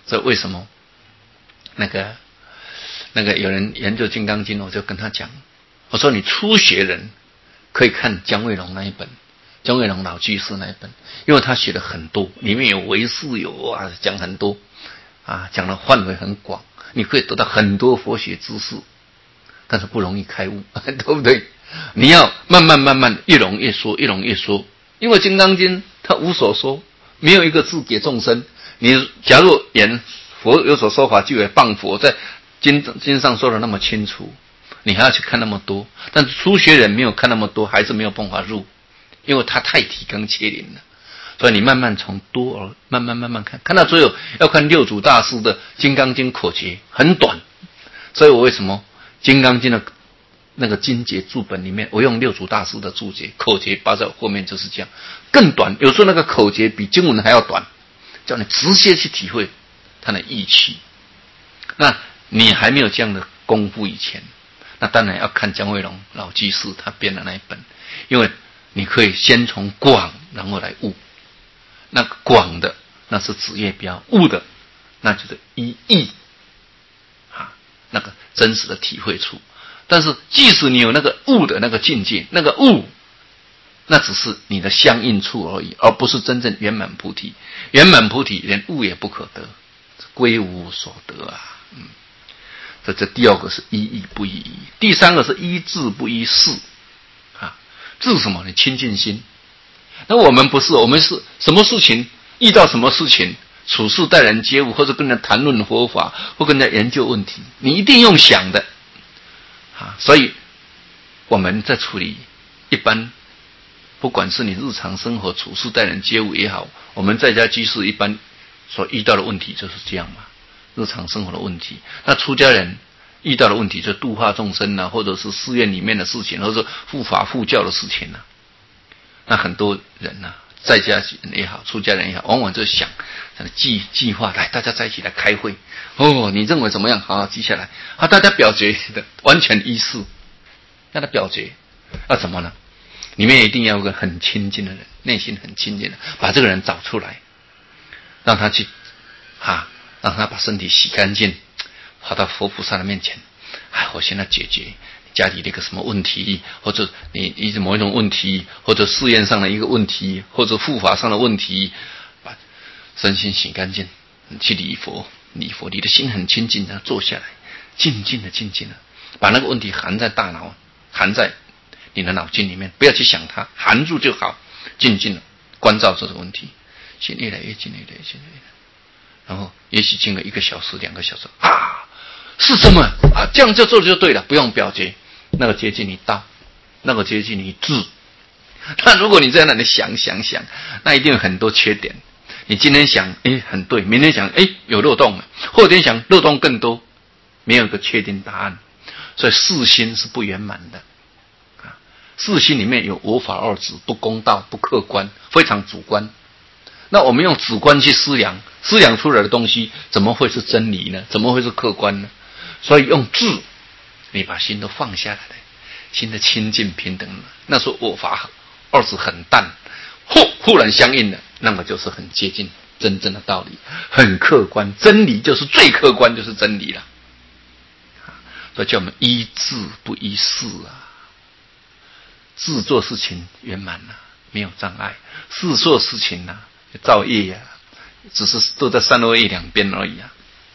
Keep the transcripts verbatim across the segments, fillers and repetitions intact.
所以为什么那个那个有人研究《金刚经》，我就跟他讲，我说你初学人可以看姜卫龙那一本，姜卫龙老居士那一本，因为他写的很多，里面有唯识有啊，讲很多啊，讲的范围很广，你可以得到很多佛学知识，但是不容易开悟，对不对？你要慢慢慢慢，越浓越说，越浓越说，因为《金刚经》它无所说，没有一个字给众生。你假如言佛有所说法，就为谤佛，在经经上说的那么清楚，你还要去看那么多，但是初学人没有看那么多，还是没有办法入，因为他太提纲挈领了。所以你慢慢从多而慢慢慢慢看，看到最后要看六祖大师的《金刚经》口诀，很短。所以我为什么《金刚经》的那个经节注本里面，我用六祖大师的注解口诀摆在后面，就是这样，更短。有时候那个口诀比经文还要短，叫你直接去体会它的意气。那你还没有这样的功夫以前，那当然要看姜卫龙老居士他编的那一本，因为你可以先从广然后来悟。那个广的那是指业标，悟的那就是一义啊，那个真实的体会处。但是即使你有那个悟的那个境界，那个悟那只是你的相应处而已，而不是真正圆满菩提。圆满菩提连悟也不可得，归无所得啊。嗯，这这第二个是依义不依义，第三个是依智不依事啊。智什么？你清净心。那我们不是，我们是什么事情遇到什么事情，处事待人接物，或者跟人谈论佛法，或跟人研究问题，你一定用想的啊。所以我们在处理一般，不管是你日常生活处事待人接物也好，我们在家居士一般所遇到的问题就是这样嘛，日常生活的问题。那出家人遇到的问题就度化众生啊，或者是寺院里面的事情，或者是护法护教的事情啊。那很多人啊，在家人也好，出家人也好，往往就想计计划，来大家在一起来开会。哦，你认为怎么样？好好记下来。啊，大家表决的完全依事，让他表决。那怎么呢？里面一定要有个很亲近的人，内心很亲近的，把这个人找出来，让他去啊，让他把身体洗干净，跑到佛菩萨的面前。哎，我现在解决家里的一个什么问题，或者你一某一种问题，或者寺院上的一个问题，或者护法上的问题，把身心洗干净，去礼佛，礼佛，你的心很清净的，坐下来，静静的，静静的，把那个问题含在大脑，含在你的脑筋里面，不要去想它，含住就好，静静的关照这个问题，心越来越静，越来越静，然后也许静了一个小时、两个小时啊。是什么啊？这样就做就对了，不用表决。那个接近你道，那个接近你智。但如果你在那里想想想，那一定有很多缺点。你今天想，哎，很对；明天想，哎，有漏洞了；后天想，漏洞更多，没有一个确定答案。所以四心是不圆满的啊。四心里面有我法二执，不公道、不客观，非常主观。那我们用主观去思量，思量出来的东西怎么会是真理呢？怎么会是客观呢？所以用智，你把心都放下来了，心的清净平等了。那时候我法二执很淡，忽忽然相应了，那么就是很接近真正的道理，很客观。真理就是最客观，就是真理了。所以叫我们依智不依事啊。智做事情圆满了，没有障碍；事做事情呢、啊，造业呀、啊，只是都在三恶业两边而已啊。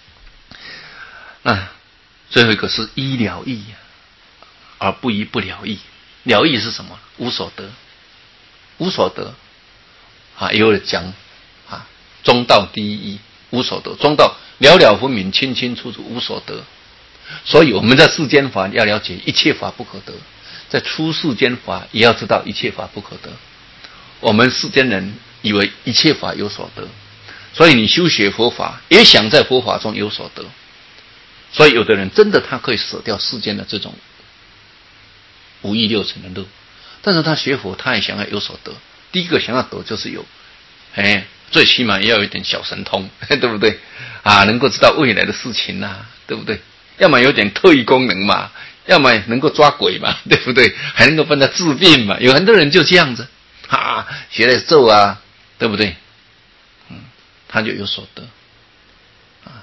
那最后一个是依了义，而不依不了义。了义是什么？无所得，无所得啊！也有人讲啊，中道第一义，无所得。中道了了分明，清清楚楚，无所得。所以我们在世间法要了解一切法不可得，在出世间法也要知道一切法不可得。我们世间人以为一切法有所得，所以你修学佛法也想在佛法中有所得。所以有的人真的他可以舍掉世间的这种五欲六尘的乐，但是他学佛他也想要有所得。第一个想要得就是有，哎，最起码也要有一点小神通，对不对啊？能够知道未来的事情啊，对不对？要么有点特异功能嘛，要么能够抓鬼嘛，对不对？还能够帮他治病嘛。有很多人就这样子啊，学了咒啊，对不对？嗯，他就有所得啊。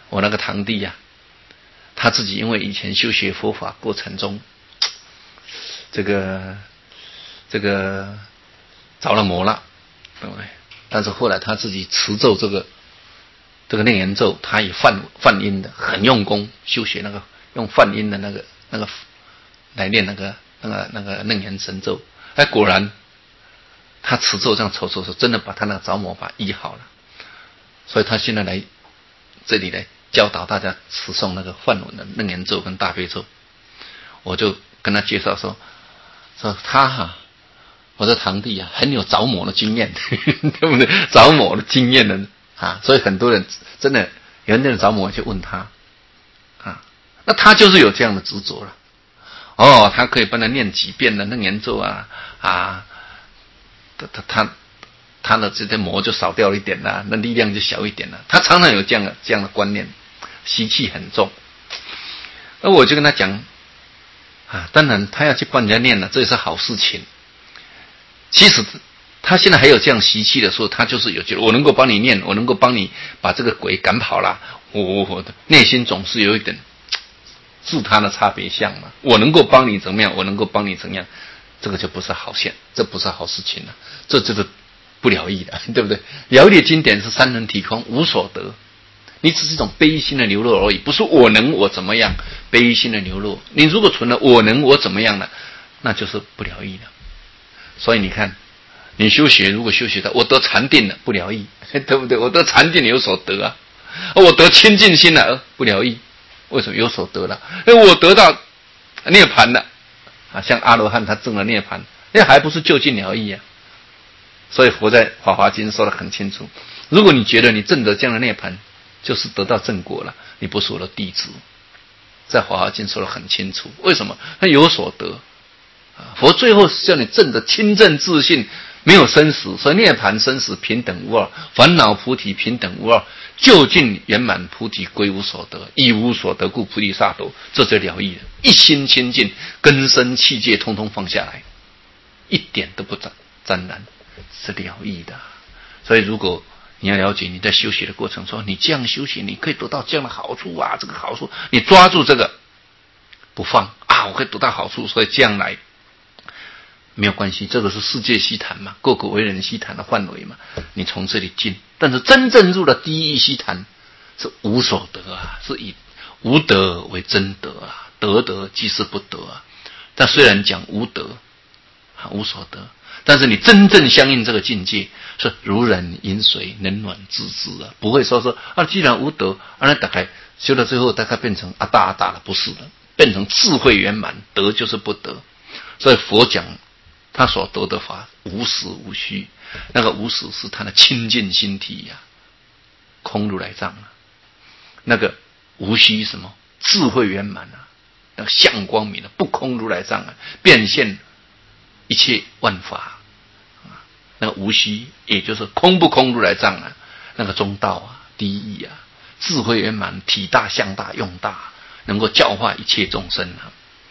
我那个堂弟呀、啊，他自己因为以前修学佛法过程中，这个这个着了魔了，对不对？但是后来他自己持咒这个这个楞严咒，他以梵梵音的，很用功修学那个用梵音的那个那个来念那个那个那个楞严神咒，哎，果然他持咒这样抽抽抽，真的把他那个着魔法医好了。所以他现在来这里来教导大家持诵那个梵文的楞严咒跟大悲咒。我就跟他介绍说，说他哈、啊，我的堂弟啊，很有着魔的经验，对不对？着魔的经验的啊，所以很多人真的有人着魔去问他啊，那他就是有这样的执着了。哦，他可以帮他念几遍的楞严咒啊啊，他他他。他的这些魔就少掉一点啦，那力量就小一点了。他常常有这样的这样的观念，习气很重。而我就跟他讲啊，当然他要去帮人家念了，这也是好事情。其实他现在还有这样习气的时候，他就是有觉得我能够帮你念，我能够帮你把这个鬼赶跑了。我我我的内心总是有一点自他的差别相嘛。我能够帮你怎么样？我能够帮你怎样？这个就不是好现，这不是好事情了。这就是不了义的，对不对？了义的经典是三轮体空，无所得。你只是一种悲心的流露而已，不是我能我怎么样，悲心的流露。你如果存了我能我怎么样了，那就是不了义了。所以你看，你修学如果修学到我得禅定了，不了义，对不对？我得禅定有所得啊，我得清净心了，不了义。为什么有所得了？因为我得到涅槃了啊，像阿罗汉他证了涅槃，那还不是就近了义啊？所以佛在《法华经》说得很清楚，如果你觉得你证得这样的涅槃就是得到正果了，你不是我的弟子。在《法华经》说得很清楚，为什么？他有所得啊！佛最后是叫你证得清正自信，没有生死，所以涅槃生死平等无二，烦恼菩提平等无二，究竟圆满菩提归无所得，亦无所得故菩提萨埵，这就了义了。一心清净，根深器界通通放下来，一点都不沾沾染，是了义的。所以如果你要了解你在修学的过程中，你这样修行，你可以得到这样的好处啊，这个好处，你抓住这个不放啊，我可以得到好处，所以将来没有关系，这个是世界西坛嘛，个个为人西坛的范围嘛，你从这里进。但是真正入了第一西坛是无所得啊，是以无得为真得啊，得得即是不得啊。但虽然讲无得啊，无所得，但是你真正相应这个境界是如人饮水，冷暖自知啊，不会说说啊，既然无得，啊，那大概修到最后大概变成阿大阿大了，不是的，变成智慧圆满，得就是不得。所以佛讲他所得的法无实无虚，那个无实是他的清净心体呀、啊，空如来藏啊；那个无虚什么智慧圆满啊，那个相光明的、啊、不空如来藏啊，变现一切万法啊，那个无虚也就是空不空如来藏啊，那个中道啊、第一义啊，智慧圆满、体大、相大、用大，能够教化一切众生啊。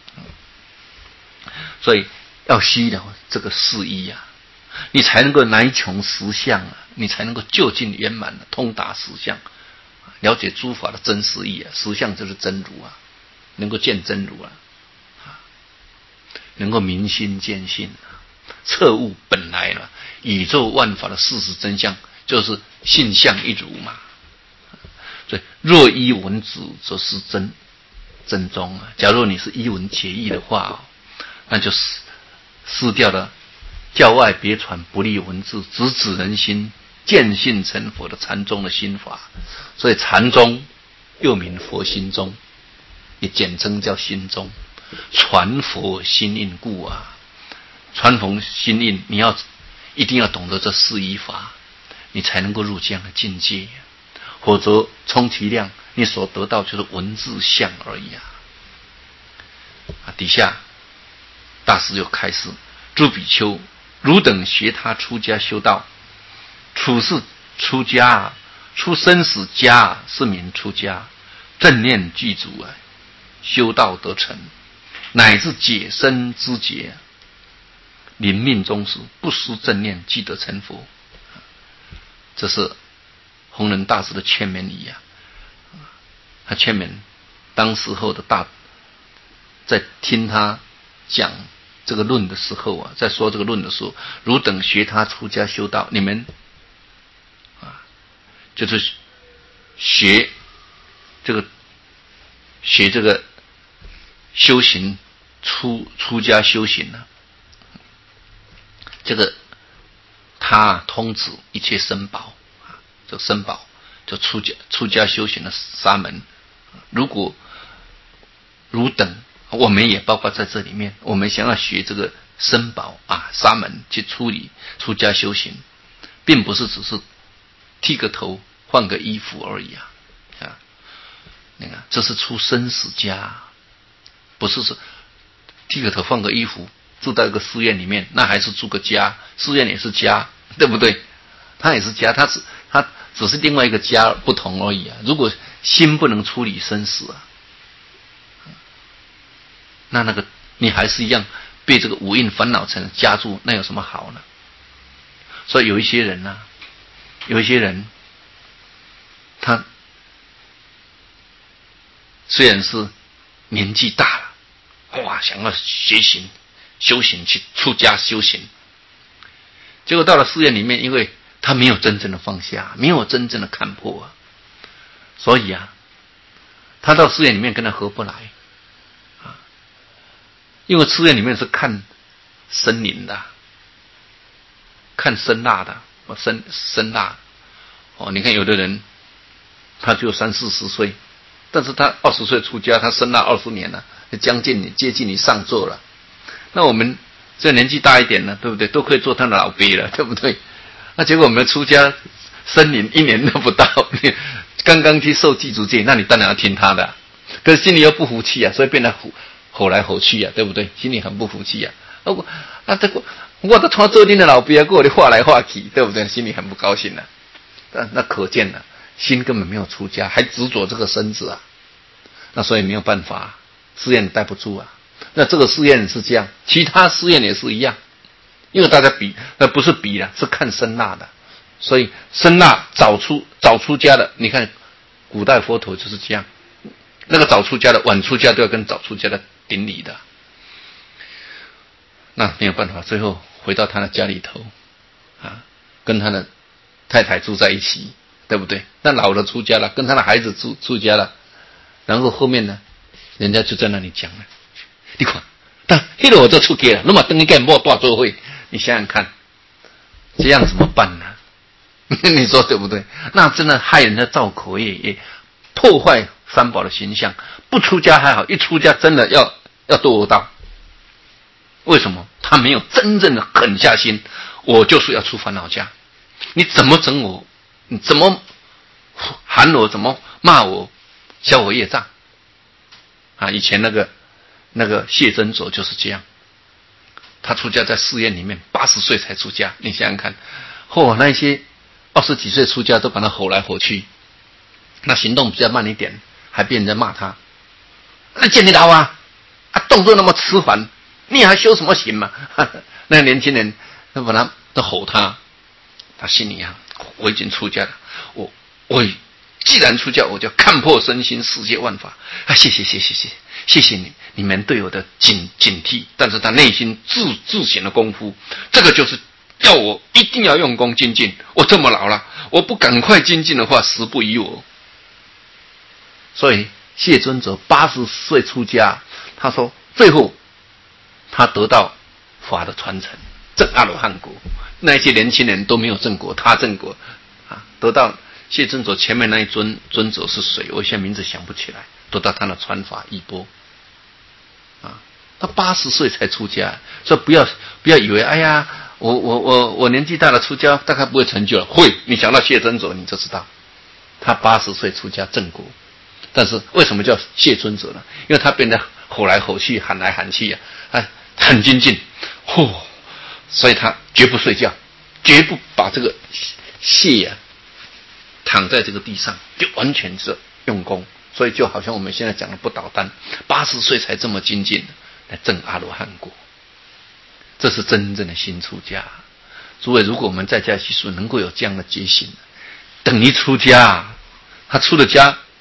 所以要悉了这个四义啊，你才能够乃穷实相啊，你才能够究竟圆满的通达实相，了解诸法的真实义啊，实相就是真如啊，能够见真如啊，能够明心见性啊，彻悟本来了宇宙万法的事实真相，就是性相一如嘛。所以若依文字，则是真真宗啊。假如你是依文解义的话，那就失失掉了教外别传不立文字，直指人心，见性成佛的禅宗的心法。所以禅宗又名佛心宗，也简称叫心宗。传佛心印故啊，传佛心印，你要一定要懂得这四依法，你才能够入这样的境界。否则充其量你所得到就是文字相而已啊。啊，底下大师又开示：诸比丘，汝等学他出家修道，处事出家，出生死家是名出家，正念具足啊，修道得成，乃至解身之劫，临命终时不失正念，即得成佛。这是弘忍大师的劝勉语啊。 他劝勉当时候的大，在听他讲这个论的时候啊，在说这个论的时候，汝等学他出家修道，你们啊，就是学这个学这个修行出出家修行呢、啊，这个他通指一切僧宝啊，这僧宝就出家出家修行的沙门。如果汝等，我们也包括在这里面，我们想要学这个僧宝啊沙门去处理出家修行，并不是只是剃个头换个衣服而已啊啊！你看，这是出生死家，不是说剃个头换个衣服住到一个寺院里面，那还是住个家，寺院也是家，对不对？他也是家，他是他只是另外一个家不同而已啊。如果心不能处理生死啊，那那个你还是一样被这个五蕴烦恼尘夹住，那有什么好呢？所以有一些人呢、啊，有一些人，他虽然是年纪大了，哇，想要学行修行去出家修行，结果到了寺院里面，因为他没有真正的放下，没有真正的看破啊，所以啊，他到寺院里面跟他合不来啊，因为寺院里面是看森林的，看声纳的，声声纳哦，你看有的人他就三四十岁，但是他二十岁出家，他声纳二十年了，将近你接近你上座了。那我们这年纪大一点了，对不对？都可以做他的老鳖了，对不对？那结果我们出家僧龄一年都不到，刚刚去受祭祖戒，那你当然要听他的、啊，可是心里又不服气啊，所以变得吼吼来吼去啊，对不对？心里很不服气啊。啊，啊这个我都穿做恁的老鳖，跟我的画来画去，对不对？心里很不高兴啊。那那可见了、啊，心根本没有出家，还执着这个身子啊。那所以没有办法、啊，寺院待不住啊。那这个寺院是这样，其他寺院也是一样。因为大家比，呃，不是比了，是看声纳的，所以声纳早出早出家的，你看古代佛陀就是这样，那个早出家的、晚出家都要跟早出家的顶礼的，那没有办法，最后回到他的家里头，啊，跟他的太太住在一起，对不对？那老了出家了，跟他的孩子住出家了，然后后面呢，人家就在那里讲了，你看，但那个我就出家了，那么等一个莫大做会。你想想看，这样怎么办呢？你说对不对？那真的害人的造口业，也破坏三宝的形象。不出家还好，一出家真的要要堕道。为什么？他没有真正的狠下心，我就是要出烦恼家。你怎么整我？你怎么喊我？怎么骂我？消我业障啊！以前那个那个谢真佐就是这样。他出家在寺院里面，八十岁才出家，你想想看，嚯、哦，那些二十几岁出家都把他吼来吼去，那行动比较慢一点，还被人家骂他，那见你老啊，啊动作那么迟缓，你还修什么行嘛？那个年轻人都把他都吼他，他心里啊，我已经出家了，我我既然出家，我就看破身心世界万法啊！谢谢谢谢谢谢谢谢你你们对我的警警惕，但是他内心自自省的功夫，这个就是要我一定要用功精进。我这么老了，我不赶快精进的话，时不宜我。所以谢尊者八十岁出家，他说最后他得到法的传承，证阿罗汉果。那些年轻人都没有证果，他证果啊，得到。谢尊者前面那一尊尊者是谁？我现在名字想不起来。得到他的传法衣钵啊，他八十岁才出家，所以不要不要以为哎呀，我我我我年纪大了出家大概不会成就了。会，你想到谢尊者你就知道，他八十岁出家正果，但是为什么叫谢尊者呢？因为他变得吼来吼去、喊来喊去啊，他很精进，嚯，所以他绝不睡觉，绝不把这个谢呀、啊。躺在这个地上，就完全是用功，所以就好像我们现在讲的不倒单，八十岁才这么精进来证阿罗汉果，这是真正的新出家。诸位，如果我们在家习俗能够有这样的觉醒，等一出家，他出了家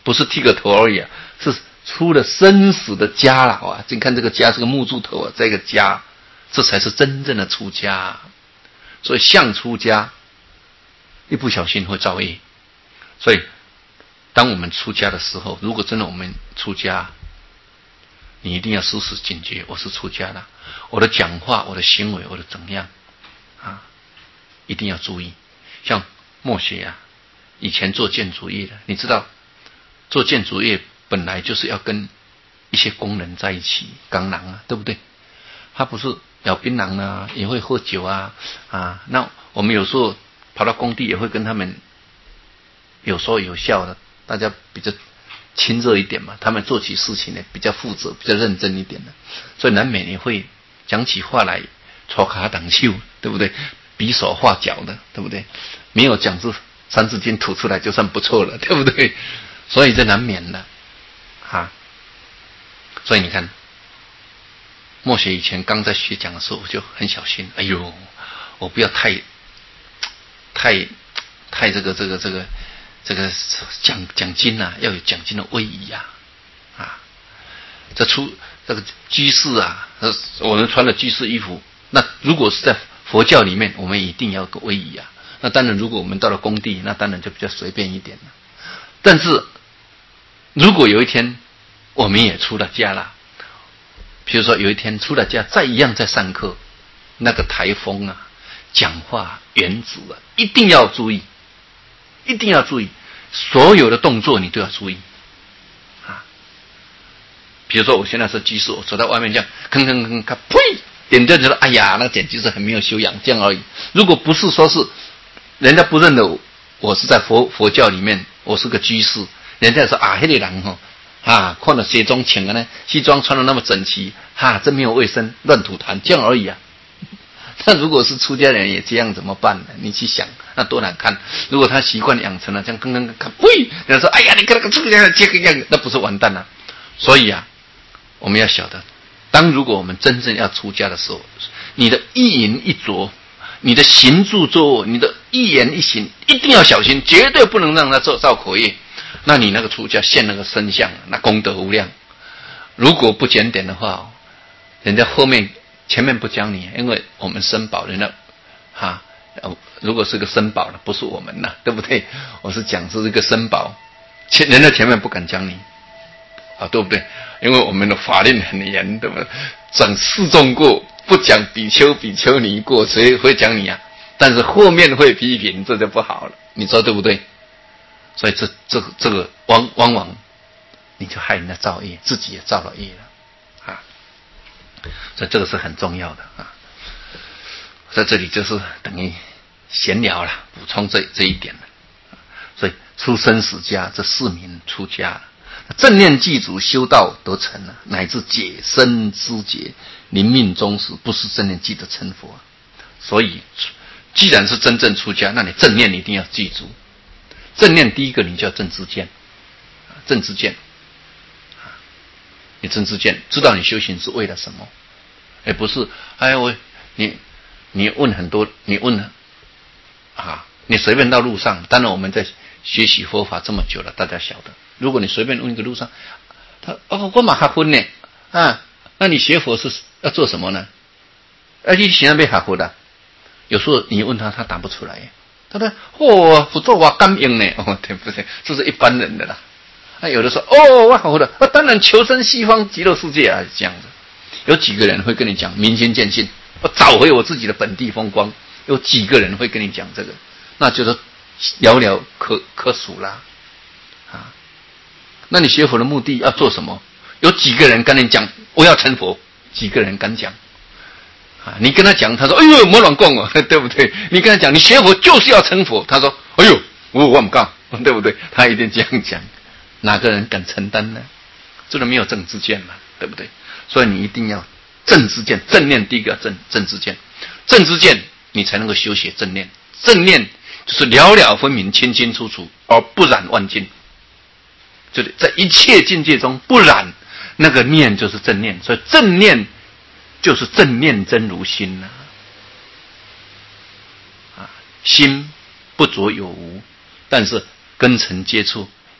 不是剃个头而已啊，是出了生死的家了啊！你看这个家是个木柱头啊，这个家，这才是真正的出家啊。所以相出家，一不小心会造业。所以，当我们出家的时候，如果真的我们出家，你一定要时时警觉，我是出家的，我的讲话、我的行为、我的怎么样啊，一定要注意。像默学啊，以前做建筑业的，你知道，做建筑业本来就是要跟一些工人在一起，钢狼啊，对不对？他不是咬槟榔啊，也会喝酒啊啊。那我们有时候跑到工地也会跟他们有说有笑的，大家比较亲热一点嘛。他们做起事情呢比较负责、比较认真一点的，所以难免也会讲起话来戳卡挡袖，对不对？比手画脚的，对不对？没有讲出三字经吐出来就算不错了，对不对？所以这难免的啊。所以你看，默学以前刚在学讲的时候，我就很小心。哎呦，我不要太、太、太这个、这个、这个、这个讲讲经啊，要有讲经的威仪啊！啊，这出这个居士啊，我们穿了居士衣服，那如果是在佛教里面，我们一定要有个威仪啊。那当然，如果我们到了工地，那当然就比较随便一点了。但是，如果有一天我们也出了家了，比如说有一天出了家，再一样在上课，那个台风啊，讲话原则啊，一定要注意，一定要注意，所有的动作你都要注意啊。比如说我现在是居士，我走到外面这样，吭吭吭吭，呸，点掉觉得哎呀，那简直是很没有修养，这样而已。如果不是说是人家不认得我，我是在佛佛教里面，我是个居士，人家说啊，那个人吼。啊，看到西装穿的呢，西装穿的那么整齐，哈，真没有卫生，乱吐痰，这样而已啊。那如果是出家人也这样怎么办呢？你去想，那多难看。如果他习惯养成了这样，刚刚看，呸，人家说，哎呀，你看那个出家人这个样子，那不是完蛋了？所以啊，我们要晓得，当如果我们真正要出家的时候，你的一言一啄，你的行住坐卧，你的一言一行，一定要小心，绝对不能让他造造口业。那你那个出家现那个身相，那功德无量。如果不检点的话，人家后面前面不讲你，因为我们身宝，人家哈、啊，如果是个身宝的，不是我们呐，对不对？我是讲是一个身宝，前人家前面不敢讲你啊，对不对？因为我们的法令很严，对不对？讲示众过，不讲比丘比丘尼过，谁会讲你啊？但是后面会批评，这就不好了，你说对不对？所以这这个这个往往往你就害人家造业，自己也造了业了啊！所以这个是很重要的啊。在这里就是等于闲聊了，补充这这一点了。所以出生死家，这四名出家了，正念具足，修道得成了，乃至解身知觉，临命终时，不是正念记得成佛。所以，既然是真正出家，那你正念一定要记住。正念第一个，你就要正知见，正知见，你正知见，知道你修行是为了什么，而不是哎我你你问很多，你问啊，你随便到路上，当然我们在学习佛法这么久了，大家晓得，如果你随便问一个路上，他哦我马哈婚呢啊，那你学佛是要做什么呢？啊，你现在被哈佛的，有时候你问他，他答不出来。他说：“哦，辅助我感应呢，哦，对不对？这是一般人的啦。那有的说，哦，我好的，我当然求生西方极乐世界啊，这样子。有几个人会跟你讲明心见性，我找回我自己的本地风光？有几个人会跟你讲这个？那就是寥寥可可数啦。啊，那你学佛的目的要做什么？有几个人跟你讲我要成佛？几个人敢讲？”啊，你跟他讲，他说：“哎呦，莫乱讲哦，对不对？”你跟他讲，你学佛就是要成佛，他说：“哎呦，我我不干，对不对？”他一定这样讲，哪个人敢承担呢？这个没有正知见嘛，对不对？所以你一定要正知见，正念第一个正正知见，正知见你才能够修学正念。正念就是了了分明、清清楚楚，而不染万境。就是在一切境界中不染，那个念就是正念。所以正念。就是正念真如心呐、啊，啊，心不着有无，但是根尘接触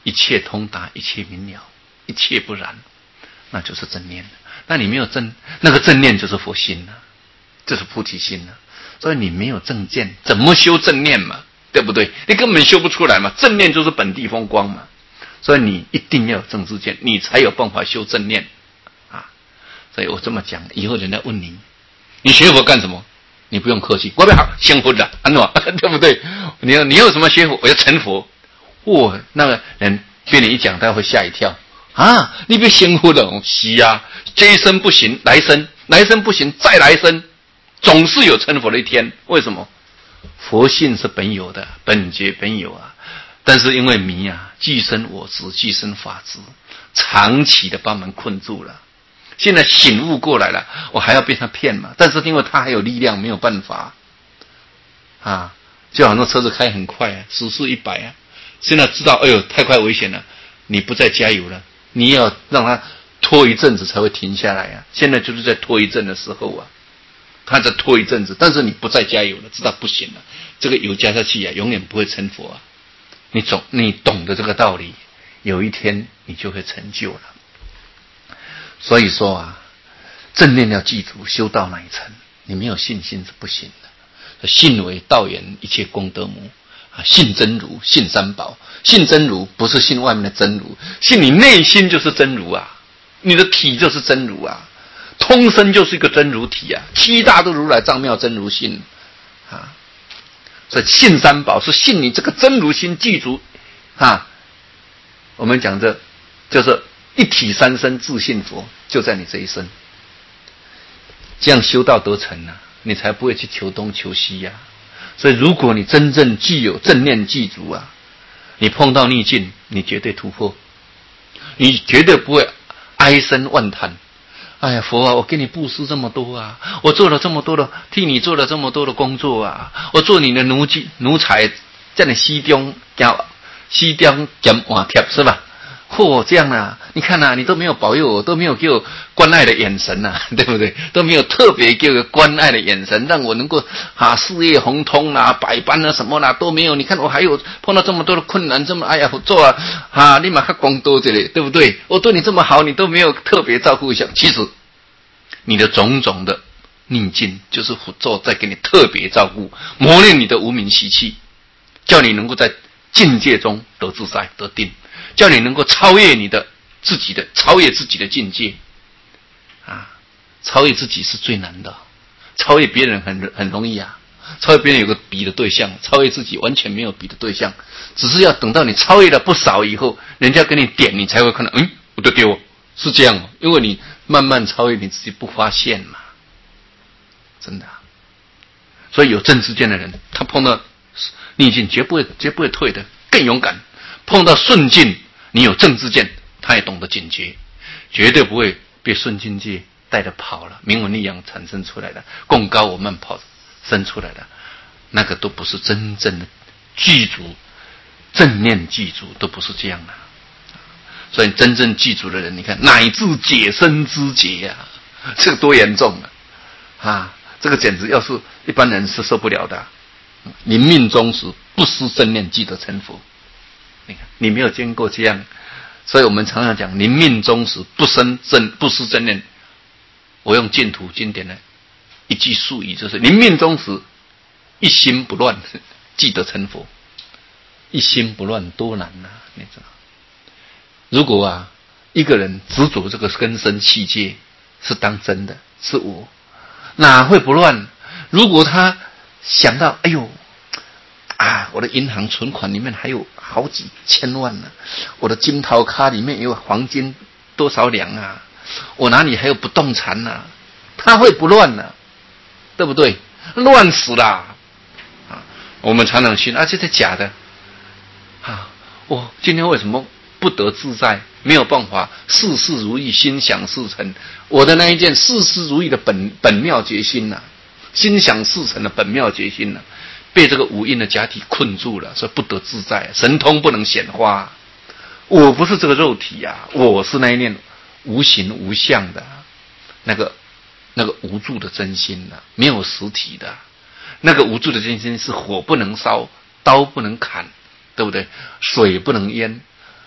一切通达，一切明了，一切不染，那就是正念。那你没有正，那个正念就是佛心了，就是菩提心了。所以你没有正见，怎么修正念嘛？对不对？你根本修不出来嘛。正念就是本地风光嘛。所以你一定要有正知见，你才有办法修正念啊。所以我这么讲，以后人家问你，你学佛干什么？你不用客气，我不好先佛的，安诺，对不对？你要你有什么学佛？我要成佛。哇，那个人被你一讲，他会吓一跳啊！你别先佛的，是啊，这一生不行，来生，来生不行，再来生，总是有成佛的一天。为什么？佛性是本有的，本觉本有啊。但是因为迷啊，既生我执，既生法执，长期的把我们困住了。现在醒悟过来了，我还要被他骗嘛？但是因为他还有力量，没有办法啊。就好像车子开很快啊，时速一百啊，现在知道哎呦太快危险了，你不再加油了，你要让他拖一阵子才会停下来啊。现在就是在拖一阵的时候啊，他在拖一阵子，但是你不再加油了，知道不行了，这个油加下去啊，永远不会成佛啊。你懂，你懂得这个道理，有一天你就会成就了。所以说啊，正念要记住，修到哪一层，你没有信心是不行的。信为道源，一切功德母啊！信真如，信三宝。信真如不是信外面的真如，信你内心就是真如啊！你的体就是真如啊！通身就是一个真如体啊！七大的如来藏妙真如性啊！所以信三宝是信你这个真如心，记住啊！我们讲这就是一体三身自信佛，就在你这一生。这样修道得成啊，你才不会去求东求西呀、啊。所以如果你真正具有正念记住啊，你碰到逆境，你绝对突破，你绝对不会唉声万叹。哎呀，佛啊，我给你布施这么多啊，我做了这么多的，替你做了这么多的工作啊，我做你的奴婢奴才，在你西中叫西中兼瓦贴是吧？嚯、哦，这样啊，你看啊，你都没有保佑我，都没有给我关爱的眼神啊，对不对？都没有特别给我关爱的眼神，让我能够啊事业宏通啊，百般啊什么啦、啊、都没有。你看我还有碰到这么多的困难，这么哎呀我做啊啊，立马看光多这里，对不对？我对你这么好，你都没有特别照顾一下。其实你的种种的逆境，就是佛咒在给你特别照顾，磨练你的无明习气，叫你能够在境界中得自在得定。叫你能够超越你的自己的超越自己的境界啊！超越自己是最难的，超越别人很很容易啊！超越别人有个比的对象，超越自己完全没有比的对象，只是要等到你超越了不少以后，人家给你点，你才会看到，嗯，我对对哦，是这样哦，因为你慢慢超越你自己不发现嘛，真的、啊。所以有正知见的人，他碰到逆境绝不会绝不会退的，更勇敢。碰到顺境，你有正知见，他也懂得警觉，绝对不会被顺境界带着跑了。明文力量产生出来的，共高我慢跑生出来的，那个都不是真正的记住正念记住，都不是这样的。所以真正记住的人，你看乃至解身之劫啊，这个多严重啊！啊，这个简直要是一般人是受不了的。临命终时不失正念，即得成佛。你看，你没有经过这样，所以我们常常讲临命终时不生正不失正念。我用净土经典的一句术语，就是临命终时一心不乱，即得成佛。一心不乱多难啊！你知道，如果啊一个人执着这个根生器界是当真的，是我，哪会不乱？如果他想到，哎呦。啊，我的银行存款里面还有好几千万呢、啊，我的金桃卡里面有黄金多少两啊，我哪里还有不动产呢、啊？他会不乱呢、啊，对不对？乱死啦！啊，我们常常信啊，这是假的啊，我今天为什么不得自在？没有办法事事如意，心想事成。我的那一件事事如意的本本妙决心呐、啊，心想事成的本妙决心呐、啊。被这个五阴的假体困住了，所以不得自在，神通不能显化。我不是这个肉体呀、啊，我是那一念无形无相的那个那个无助的真心呐、啊，没有实体的。那个无助的真心是火不能烧，刀不能砍，对不对？水不能淹，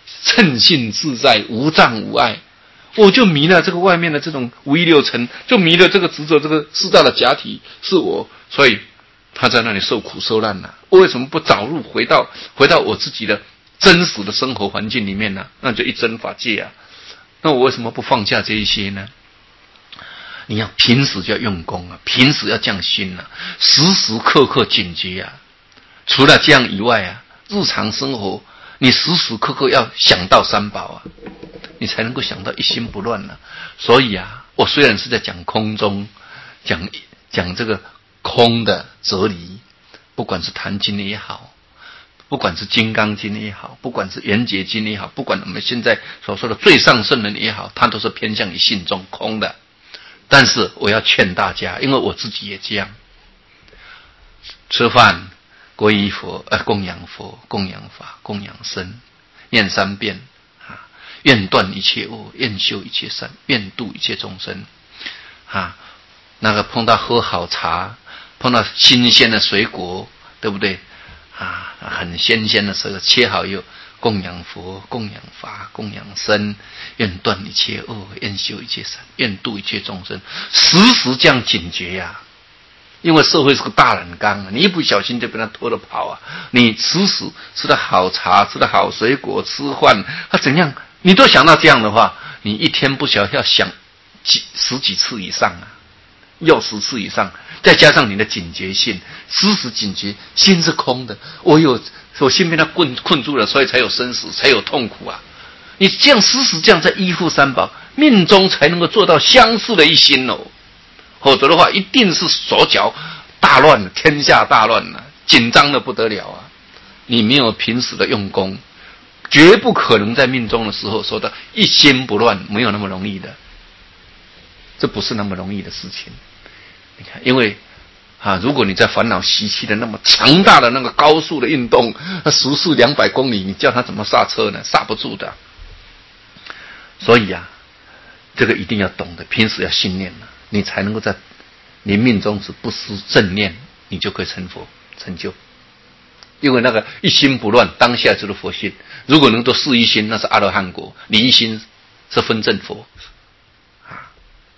称性自在，无障无碍。我就迷了这个外面的这种五欲六尘，就迷了这个执着，这个四大的假体是我，所以他在那里受苦受难了。我为什么不早入回到回到我自己的真实的生活环境里面呢？那就一真法界啊。那我为什么不放下这一些呢？你要平时就要用功啊，平时要降心啊，时时刻刻警觉啊。除了这样以外啊，日常生活你时时刻刻要想到三宝啊，你才能够想到一心不乱啊。所以啊，我虽然是在讲空中，讲讲这个空的哲理，不管是坛经也好，不管是金刚经也好，不管是圆觉经也好，不管我们现在所说的最上圣人也好，它都是偏向于信中空的。但是我要劝大家，因为我自己也这样，吃饭皈依佛，呃，供养佛，供养法，供养僧，念三遍啊，愿断一切恶，愿修一切善，愿度一切众生啊。那个碰到喝好茶，碰到新鲜的水果，对不对啊？很新鲜的时候切好以后，供养佛，供养法，供养僧，愿断一切恶，愿修一切善，愿度一切众生，时时这样警觉呀、啊。因为社会是个大染缸啊，你一不小心就被他拖着跑啊！你时时吃了好茶，吃了好水果，吃饭他怎样，你都想到这样的话，你一天不晓得要想几十几次以上啊，要十次以上，再加上你的警觉性，时时警觉，心是空的。我有我心被他困困住了，所以才有生死，才有痛苦啊！你这样时时这样在依附三宝，命中才能够做到相似的一心哦。否则的话，一定是手脚大乱，天下大乱了，紧张的不得了啊！你没有平时的用功，绝不可能在命中的时候说的一心不乱，没有那么容易的，这不是那么容易的事情。你看，因为啊，如果你在烦恼习气的那么强大的那个高速的运动，那时速两百公里，你叫他怎么刹车呢？刹不住的。所以啊，这个一定要懂得，平时要信念了。你才能够在你命中是不失正念，你就可以成佛成就。因为那个一心不乱，当下就是佛性。如果能够事一心，那是阿罗汉果；你一心是分正佛。啊，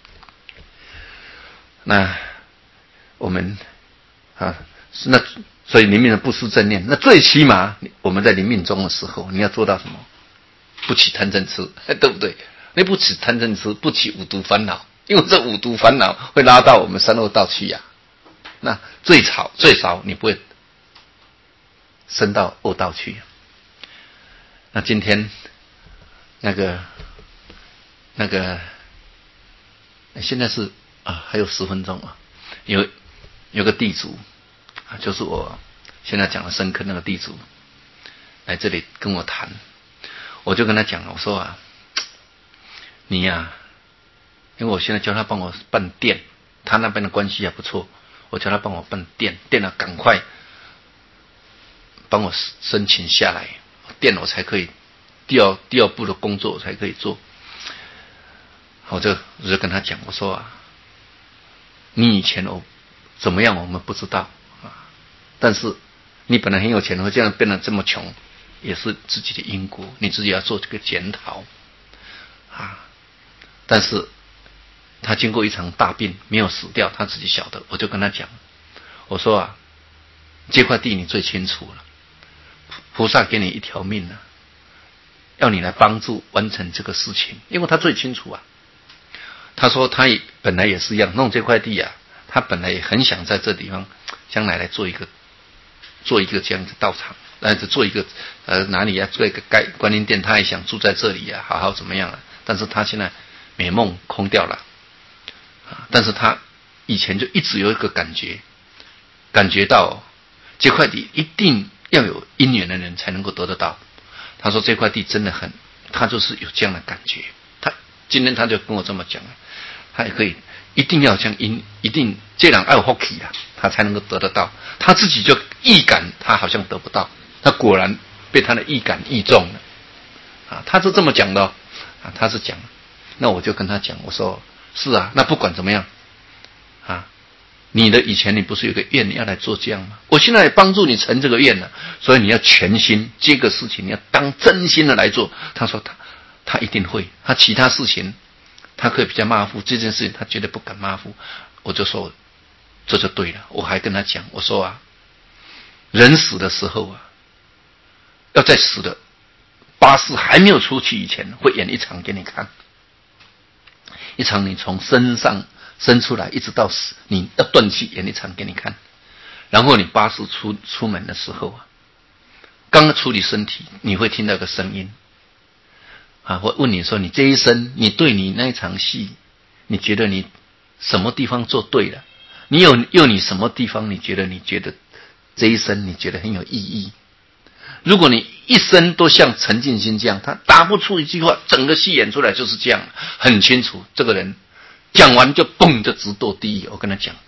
那我们啊，那所以临命的不失正念，那最起码我们在临命中的时候，你要做到什么？不起贪嗔痴，对不对？你不起贪嗔痴，不起五毒烦恼。因为这五毒烦恼会拉到我们三恶道去呀、啊，那最少最少你不会升到恶道去。那今天那个那个现在是啊，还有十分钟啊，有有个地主啊，就是我现在讲的深坑那个地主来这里跟我谈，我就跟他讲了，我说啊，你呀、啊。因为我现在叫他帮我办店，他那边的关系还不错，我叫他帮我办店，店啊赶快帮我申请下来，店我才可以第二第二步的工作我才可以做。我就我就跟他讲，我说啊，你以前我怎么样我们不知道啊，但是你本来很有钱，会这样变得这么穷，也是自己的因果，你自己要做这个检讨啊。但是他经过一场大病没有死掉，他自己晓得。我就跟他讲，我说啊，这块地你最清楚了，菩萨给你一条命啊，要你来帮助完成这个事情，因为他最清楚啊。他说他也本来也是一样，弄这块地啊，他本来也很想在这地方将来来做一个做一个这样的道场，呃，做一个呃哪里啊，做一个该观音殿，他也想住在这里啊，好好怎么样啊？但是他现在美梦空掉了。但是他以前就一直有一个感觉，感觉到这块地一定要有因缘的人才能够得得到。他说这块地真的很，他就是有这样的感觉。他今天他就跟我这么讲，他也可以一定要这样因，一定这两爱好起了，他才能够得得到。他自己就预感他好像得不到，他果然被他的预感预中了。啊，他是这么讲的哦，啊，他是讲，那我就跟他讲，我说。是啊，那不管怎么样，啊， 你的以前你不是有个愿要来做这样吗？我现在也帮助你成这个愿了，所以你要全心，这个事情你要当真心的来做。他说他他一定会，他其他事情他可以比较马虎，这件事情他绝对不敢马虎。我就说这就对了，我还跟他讲，我说啊，人死的时候啊，要在死的巴士还没有出去以前，会演一场给你看，一场你从身上生出来一直到死，你要断气演一场给你看。然后你巴士出出门的时候啊，刚处理身体，你会听到个声音啊，会问你说，你这一生，你对你那一场戏，你觉得你什么地方做对了？你有有你什么地方，你觉得你觉得这一生你觉得很有意义？如果你一生都像陈进兴这样，他答不出一句话，整个戏演出来就是这样，很清楚，这个人讲完就蹦就直堕地狱。我跟他讲，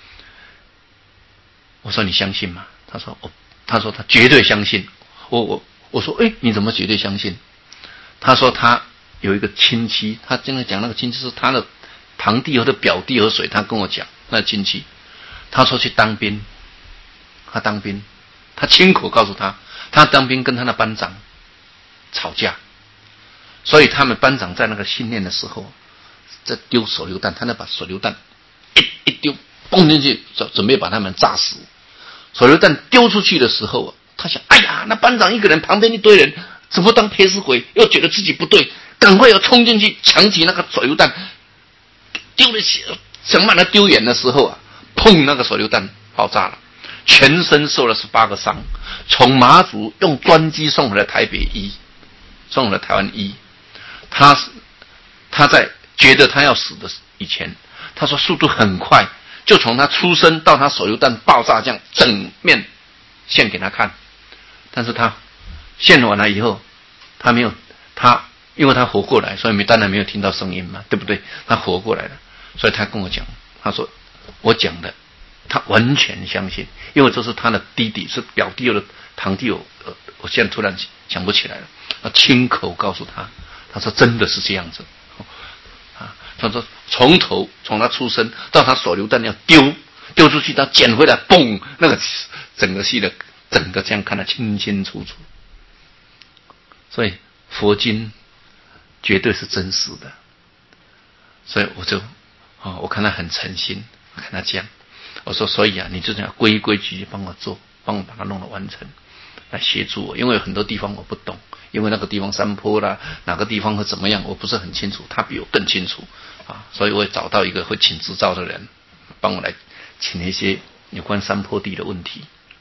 我说你相信吗？他说我，他说他绝对相信。我我我说，哎，你怎么绝对相信？他说他有一个亲戚，他真的讲那个亲戚是他的堂弟和的表弟和谁？他跟我讲那亲戚，他说去当兵，他当兵，他亲口告诉他，他当兵跟他的班长吵架，所以他们班长在那个训练的时候，在丢手榴弹，他那把手榴弹一一丢，蹦进去，准备把他们炸死。手榴弹丢出去的时候，他想，哎呀，那班长一个人，旁边一堆人，怎么当陪死鬼？又觉得自己不对，赶快要冲进去抢起那个手榴弹，丢了起，想把它丢远的时候啊，砰，那个手榴弹爆炸了，全身受了十八个伤，从马祖用专机送回来台北医，送回来台湾医。他他在觉得他要死的以前，他说速度很快，就从他出生到他手榴弹爆炸这样整面现给他看。但是他现完了以后，他没有他，因为他活过来，所以没当然没有听到声音嘛，对不对？他活过来了，所以他跟我讲，他说我讲的，他完全相信，因为这是他的弟弟，是表弟的堂弟，我呃，我现在突然想不起来了，他亲口告诉他，他说真的是这样子。啊，他说从头从他出生到他手榴弹要丢丢出去，他捡回来，嘣，那个整个戏的整个这样看得清清楚楚。所以佛经绝对是真实的，所以我就哦，我看他很诚心，我看他这样，我说所以啊，你就这样规规矩矩帮我做，帮我把它弄得完成，来协助我，因为有很多地方我不懂。因为那个地方山坡啦，哪个地方会怎么样，我不是很清楚，他比我更清楚啊，所以我也找到一个会请执照的人，帮我来请一些有关山坡地的问题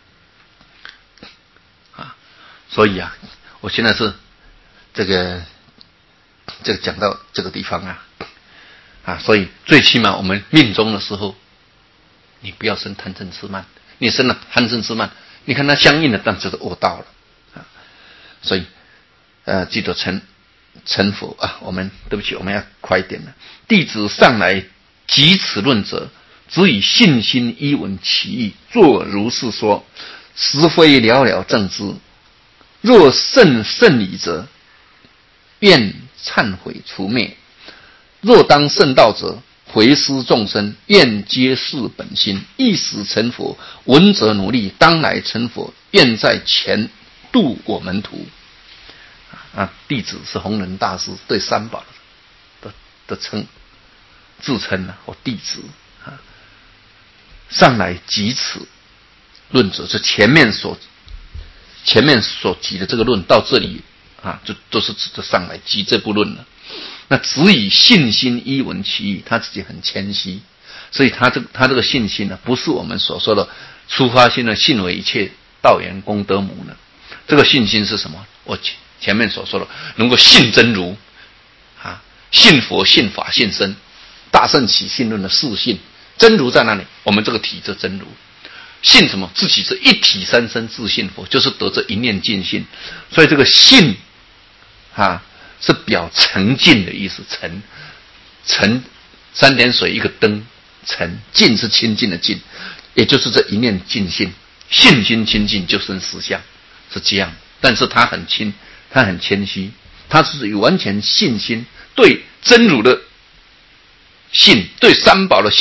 啊。所以啊，我现在是这个这个讲到这个地方啊啊，所以最起码我们命中的时候，你不要生贪嗔痴慢，你生了贪嗔痴慢，你看它相应的，但就是恶道了啊，所以。呃，记得成成佛啊！我们对不起，我们要快一点了。弟子上来即此论者，只以信心依闻其意，作如是说，实非了了正知。若甚甚矣者，愿忏悔除灭；若当圣道者，回思众生，愿皆是本心，一时成佛。闻者努力，当来成佛。愿在前度我门徒。啊，弟子是弘忍大师对三宝的的称自称啊，我弟子啊，上来即此论者，是前面所前面所举的这个论到这里啊，就都是指着上来即这部论了。那只以信心依闻其意，他自己很谦虚，所以他这个他这个信心呢，不是我们所说的出发心的信为一切道源功德母呢。这个信心是什么？我前面所说的，能够信真如啊，信佛、信法、信身，大圣起信论的四信，真如在哪里？我们这个体这真如，信什么？自己是一体三身自信佛，就是得这一念尽信。所以这个信啊，是表沉静的意思，沉沉三点水一个灯，沉静是清净的静，也就是这一念尽信，信心清净就生实相，是这样。但是他很轻。他很谦虚，他是有完全信心，对真如的信，对三宝的信，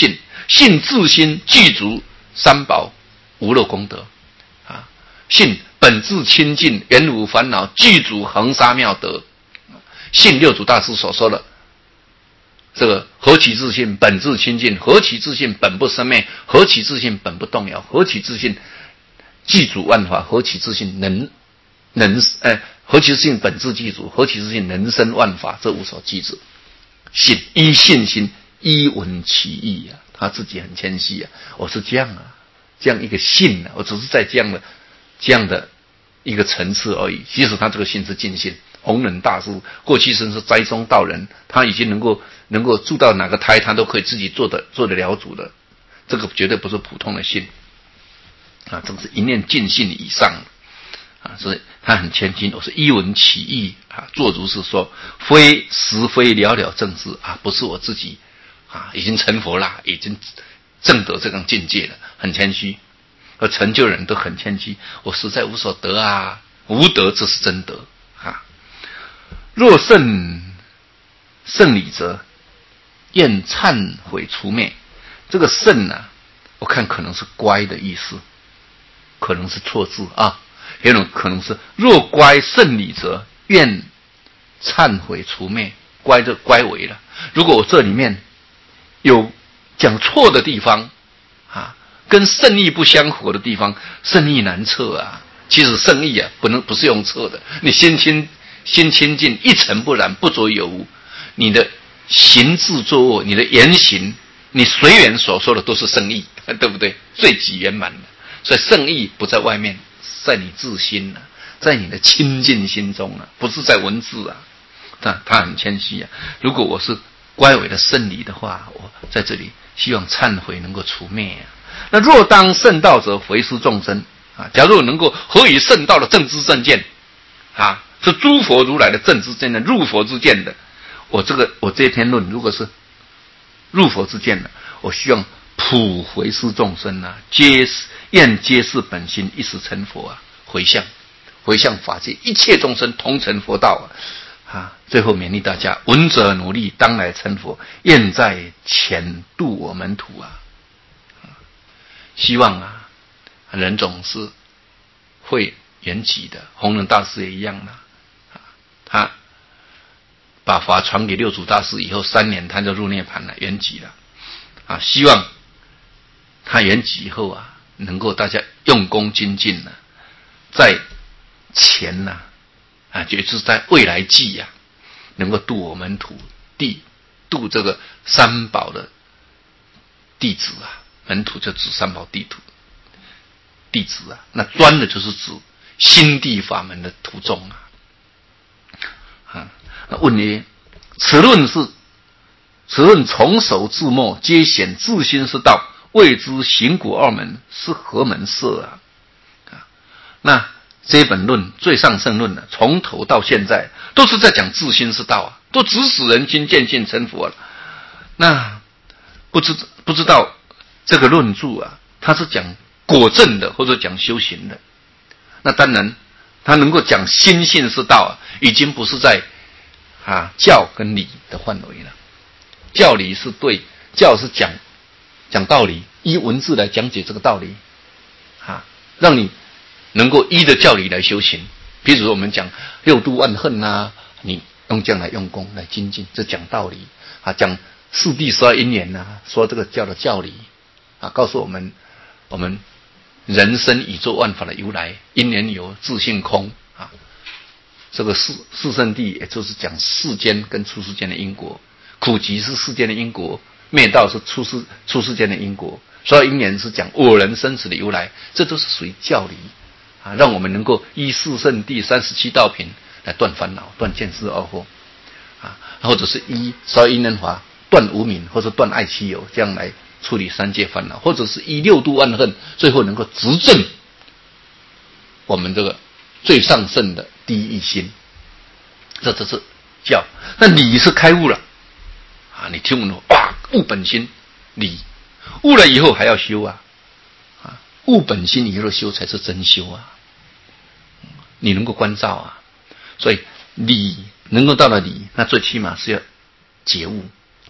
信自心具足三宝无漏功德啊，信本自清净原无烦恼具足恒沙妙德，信六祖大师所说的这个何其自信本自清净，何其自信本不生灭，何其自信本不动摇，何其自信具足万法，何其自信能能呃何其自信本自具足，何其自信能生万法，这无所具足。信依信心依闻其义啊，他自己很谦虚啊，我是这样啊，这样一个信啊，我只是在这样的这样的一个层次而已。其实他这个信是尽信。弘忍大师过去生是斋宗道人，他已经能够能够住到哪个胎，他都可以自己做的做得了主的，这个绝对不是普通的信啊，这个是一念尽信以上啊，所以他很谦虚。我是依闻其义啊，做如是说，非实非了了正知啊，不是我自己啊，已经成佛了，已经证得这种境界了，很谦虚。而成就人都很谦虚，我实在无所得啊，无德这是真德啊。若甚甚理则，愿忏悔除灭。这个甚啊，我看可能是乖的意思，可能是错字啊，也有可能是若乖甚理则，愿忏悔除灭。乖就乖为了。如果我这里面有讲错的地方啊，跟圣意不相合的地方，圣意难测啊。其实圣意啊，不能不是用测的，你心清。心清净一尘不染不着有无，你的行自作恶，你的言行，你随缘所说的都是圣意，对不对？最极圆满的。所以圣意不在外面，在你自心啊，在你的清净心中啊，不是在文字啊。他他很谦虚啊。如果我是乖违的圣理的话，我在这里希望忏悔能够除灭啊。那若当圣道者，回施众生啊。假如能够合于圣道的正知正见啊。是诸佛如来的正知见的入佛之见的，我这个我这篇论如果是入佛之见的，我希望普回施众生啊，皆愿皆是本心一时成佛啊，回向回向法界一切众生同成佛道啊！啊，最后勉励大家，闻者努力当来成佛，愿在前度我门徒啊！希望啊，人总是会圆寂的，弘忍大师也一样的。他把法传给六祖大师以后，三年他就入涅槃了，圆寂了啊！希望他圆寂以后啊，能够大家用功精进呢、啊，在前呢 啊, 啊，就是在未来际呀、啊，能够度我们土地，度这个三宝的弟子啊，门徒就指三宝地土弟子啊，那专的就是指心地法门的徒众啊。啊，那问你，此论是此论从首至末，皆显自心是道，谓之行果二门是何门色啊？啊，那这本论最上圣论呢，从头到现在都是在讲自心是道啊，都指使人心见性成佛了。那不知不知道这个论著啊，它是讲果证的，或者讲修行的。那当然。他能够讲心性是道啊，已经不是在啊教跟理的范围了。教理是对，教是讲讲道理，依文字来讲解这个道理啊，让你能够依着教理来修行。比如说我们讲六度万恨啊，你用这样来用功来精进，这讲道理啊。讲四谛十二因缘啊，说这个叫的教理啊，告诉我们我们。人生宇宙万法的由来，因缘有，自性空啊。这个四四圣谛，也就是讲世间跟出世间的因果，苦集是世间的因果，灭道是出世出世间的因果。所以因缘是讲我人生死的由来，这都是属于教理啊，让我们能够依四圣谛三十七道品来断烦恼、断见思二惑啊，或者是依十二因缘法断无明，或者断爱妻友，这样来。处理三界烦恼，或者是依六度万恨，最后能够执正我们这个最上圣的第一义心，这这是教。那理是开悟了啊！你听我们哇，悟本心理，悟了以后还要修啊啊！悟本心以后修才是真修啊！你能够关照啊，所以理能够到了理，那最起码是要觉悟。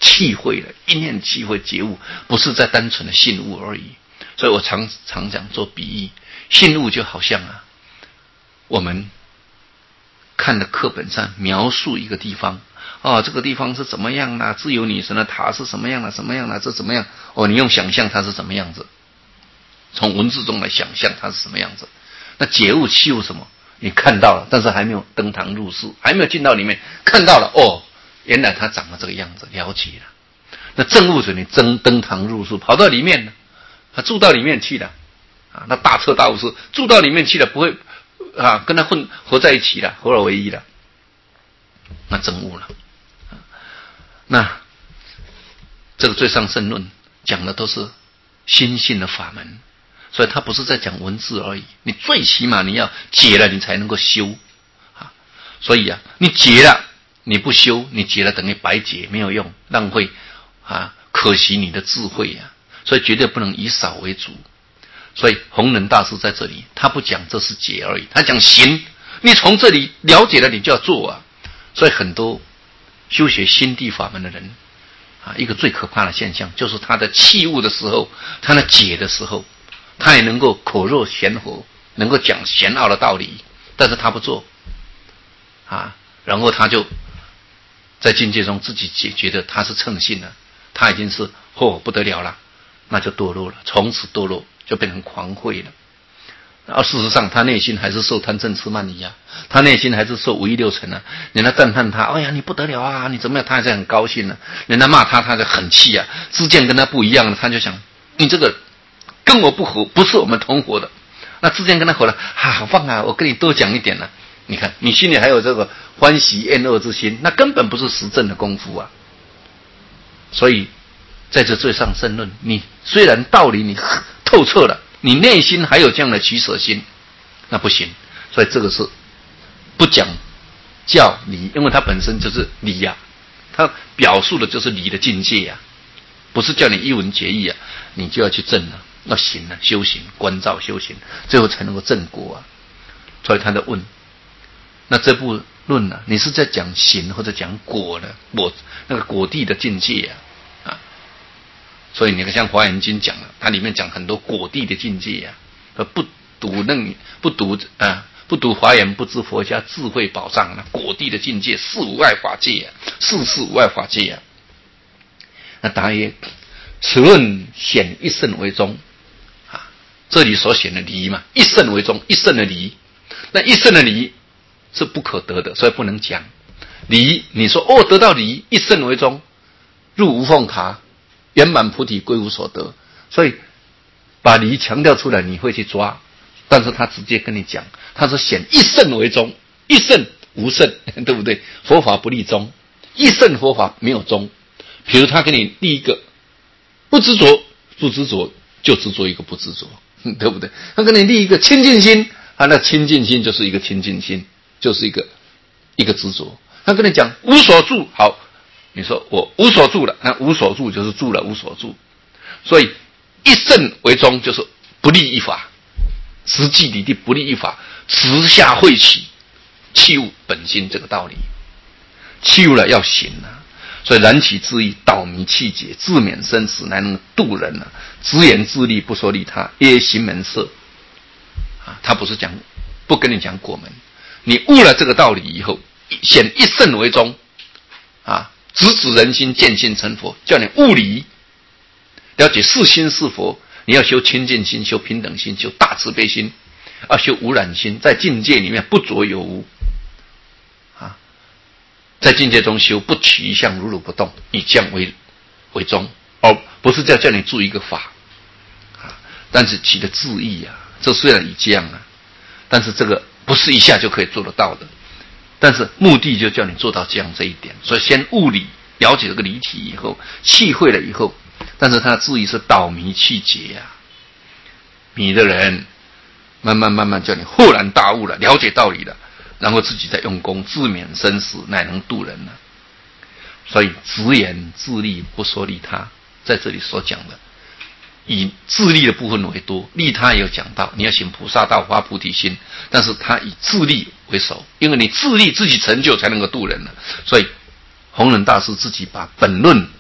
气会了，一念气会觉悟，不是在单纯的信悟而已。所以我常常讲做比喻，信悟就好像啊，我们看的课本上描述一个地方，哦，这个地方是怎么样啦？自由女神的塔是什么样的？什么样的？这怎么样？哦，你用想象它是什么样子，从文字中来想象它是什么样子。那觉悟气悟什么？你看到了，但是还没有登堂入室，还没有进到里面，看到了，哦，原来它长了这个样子，了解了。那证悟者，你登登堂入室，跑到里面了，他住到里面去了，啊，那大彻大悟是住到里面去了，不会啊跟他混合在一起了，合而为一了，那证悟了。那这个最上圣论讲的都是心性的法门，所以他不是在讲文字而已，你最起码你要解了，你才能够修啊。所以啊，你解了你不修，你解了等于白解，没有用，浪费啊，可惜你的智慧啊。所以绝对不能以少为主。所以弘忍大师在这里，他不讲这是解而已，他讲行。你从这里了解了，你就要做啊。所以很多修学心地法门的人啊，一个最可怕的现象就是他的器物的时候，他的解的时候，他也能够口若悬河，能够讲玄奥的道理，但是他不做啊，然后他就在境界中自己解觉得他是称性了，他已经是哦不得了了，那就堕落了，从此堕落就变成狂慧了。而事实上他内心还是受贪嗔痴慢疑啊，他内心还是受五欲六尘啊。人家赞叹他，哎呀你不得了啊，你怎么样，他还是很高兴啊。人家骂他，他就很气啊。知见跟他不一样了，他就想你这个跟我不合，不是我们同伙的。那知见跟他合了，啊好棒啊，我跟你多讲一点了。你看你心里还有这个欢喜厌恶之心，那根本不是实证的功夫啊。所以在这最上圣论，你虽然道理你透彻了，你内心还有这样的取舍心，那不行。所以这个是不讲教理，因为它本身就是理呀、啊，它表述的就是理的境界呀、啊，不是叫你一文解义啊，你就要去证了，要行了，修行观照修行，最后才能够正果啊。所以他的问，那这部论呢、啊，你是在讲行或者讲果呢？果那个果地的境界啊。所以你看，像《华严经》讲了，它里面讲很多果地的境界啊，不读那不读啊，不读华严，不知佛家智慧宝藏啊，果地的境界，四无碍法界啊，四事无碍法界啊。那答曰：此论显一圣为宗啊，这里所显的离嘛，一圣为宗，一圣的离，那一圣的离是不可得的，所以不能讲离。你说哦，得到离，一圣为宗，入无缝塔。圆满菩提归无所得，所以把离强调出来，你会去抓，但是他直接跟你讲，他说显一圣为宗，一圣无圣，对不对？佛法不立宗，一圣佛法没有宗。比如他给你立一个不执着，不执着就执着一个不执着，对不对？他给你立一个清净心，啊，那清净心就是一个清净心，就是一个一个执着。他跟你讲无所住，好。你说我无所住了，那无所住就是住了无所住，所以一圣为宗就是不立一法，实际理地不立一法，直下慧起，弃悟本心这个道理，弃悟了要行啊，所以燃起自意，导迷气解，自免生死，乃能度人啊。直言自利，不说利他，耶行门色啊，他不是讲不跟你讲果门，你悟了这个道理以后，显一圣为宗啊。直指人心，见性成佛，叫你悟理，了解是心是佛。你要修清净心，修平等心，修大慈悲心，要修无染心，在境界里面不着有无啊，在境界中修不取一相，如如不动，以这样为为宗，而不是叫叫你注一个法啊。但是起的智意啊，这虽然以这样啊，但是这个不是一下就可以做得到的。但是目的就叫你做到这样这一点，所以先悟理，了解这个理体以后，气会了以后，但是他的智意是导迷气解呀、啊，迷的人慢慢慢慢叫你豁然大悟了，了解道理了，然后自己再用功，自免生死，乃能度人了。所以直言自利，不说利他，在这里所讲的，以自利的部分为多，利他也有讲到，你要行菩萨道，发菩提心，但是他以自利为首，因为你自利自己成就才能够度人了。所以弘忍大师自己把本论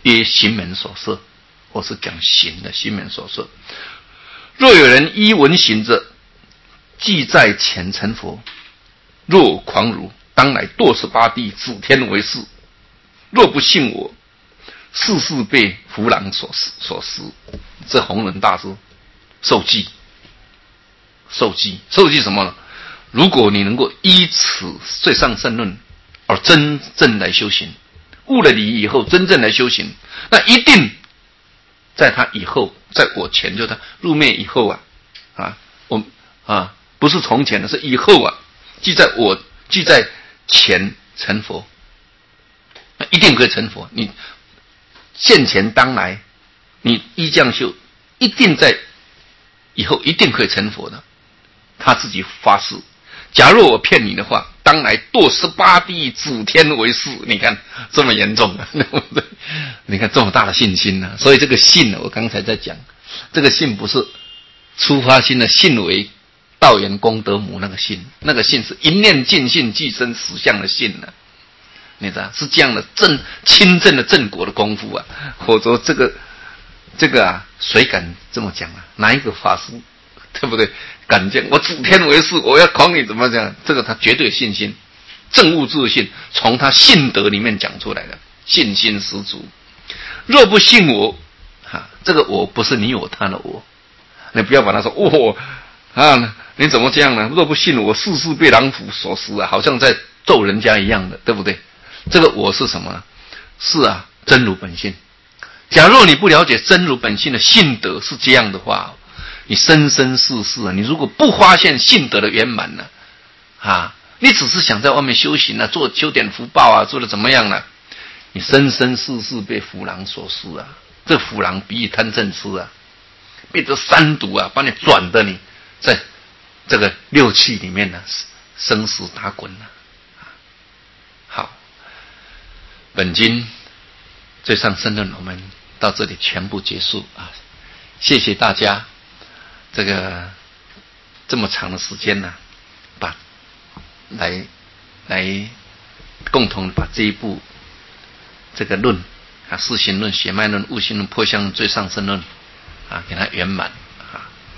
曰行门所摄，或是讲行的行门所摄。若有人依闻行者，即在前成佛。若狂如，当来堕十八地，指天为誓。若不信我，世世被胡狼所所食。这弘忍大师受记，受记，受记什么呢？如果你能够依此最上圣论而真正来修行，悟了理以后真正来修行，那一定在他以后，在我前，就他入灭以后啊，啊，我啊不是从前的，是以后啊，即在我即在前成佛，那一定可以成佛。你现前当来，你依这样修，一定在以后一定可以成佛的。他自己发誓，假如我骗你的话，当来堕十八地，指天为誓。你看这么严重啊，你看这么大的信心呢、啊。所以这个信呢，我刚才在讲，这个信不是出发心的信为道源功德母那个信，那个信是一念尽信即生实相的信呢、啊。你知道是这样的正亲正的正果的功夫啊，否则这个这个啊，谁敢这么讲啊？哪一个法师，对不对？敢讲我指天为誓，我要考你怎么讲？这个他绝对信心，正悟自信，从他信德里面讲出来的，信心十足。若不信我，哈，这个我不是你我他的我，你不要把他说我、哦、啊，你怎么这样呢？若不信我，世世被狼虎所食啊，好像在咒人家一样的，对不对？这个我是什么呢？是啊，真如本性。假若你不了解真如本性的性德是这样的话，你生生世世啊，你如果不发现性德的圆满呢，啊，你只是想在外面修行啊，做修点福报啊，做的怎么样呢？你生生世世被虎狼所食啊，这虎狼比喻贪嗔痴啊，被这三毒啊，把你转的你在这个六气里面呢，生死打滚了、啊。好，本经最上圣论我们到这里全部结束啊，谢谢大家。这个这么长的时间呢、啊，把来来共同把这一部这个论啊，四行论、血脉论、悟性论、破相论、最上圣论啊，给它圆满。